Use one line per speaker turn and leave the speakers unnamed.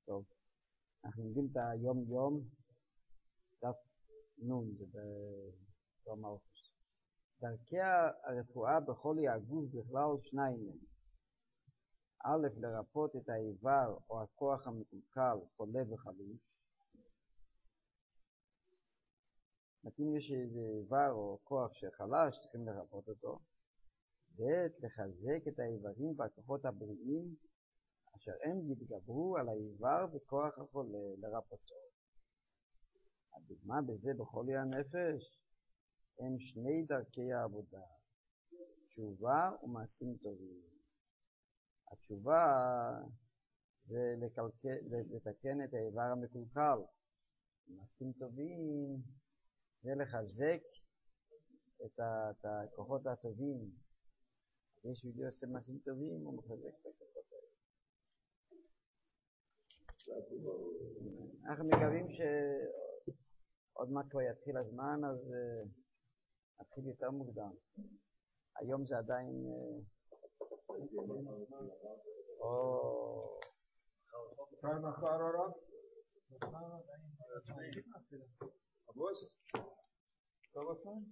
טוב, אנחנו לומדים את היום יום, דף נון, זה בתור מלכוס. דרכי הרפואה בכל הגוף בכלל שניים הם. א', לרפות את האיבר או הכוח המקולקל, חולה וחלוש. אם יש איזה איבר או כוח שחלש, צריכים לרפות אותו. ב', לחזק את האיברים והכוחות הבריאים, אשר הם יתגברו על האיבר בכוח החולה לרפותו. הדוגמה בזה בחולי הנפש הם שני דרכי העבודה, תשובה ומעשים טובים. התשובה זה לתקן את האיבר המקולקל. מעשים טובים זה לחזק את הכוחות הטובים. יש יהודי עושה מעשים טובים, הוא מחזק את הכוחות האלה. אנחנו מקווים שעוד מעט כבר יתחיל הזמן, אז נתחיל יותר מוקדם. היום זה עדיין...
כמה אחר הרב? אבוס? טוב עושה?